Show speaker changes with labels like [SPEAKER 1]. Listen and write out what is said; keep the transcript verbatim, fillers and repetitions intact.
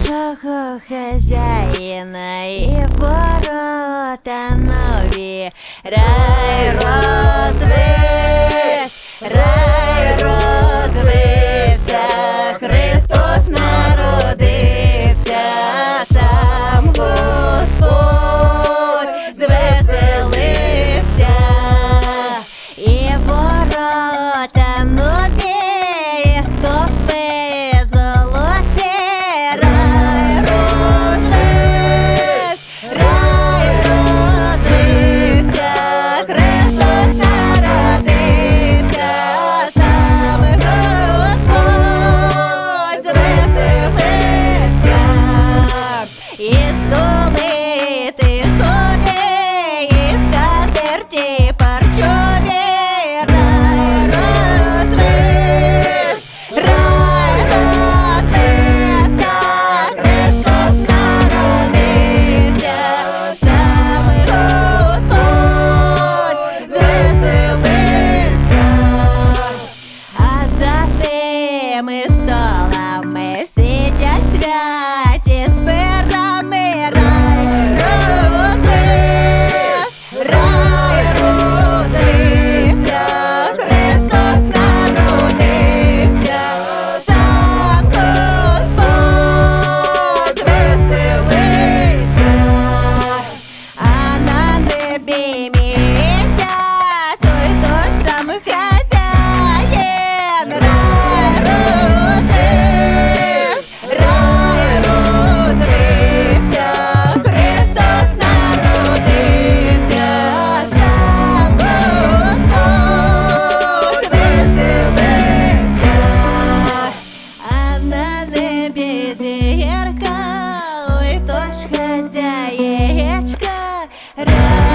[SPEAKER 1] нашого хазяїна і ворота нові. Рай розвився, рай розвився, Христос народився, сам Господь звеселився, і ворота нові, стовпи золоті. Рай розвився, рай розвився, Христос народився, сам Господь звеселився, і столи ти собі, і скатерті парчові. Рай розвився, рай розвився, Христос народився, сам Господь звеселився. А за тими столами сидять святі з пирами. Рай розвився, рай розвився, Христос народився, сам Господь звеселився. А на небі місяць, той той самий хазяїн. Рай розвився, рай розвився, Христос народився, сам Господь звеселився. А на небі зірка, ой, то ж хазяєчка. Рай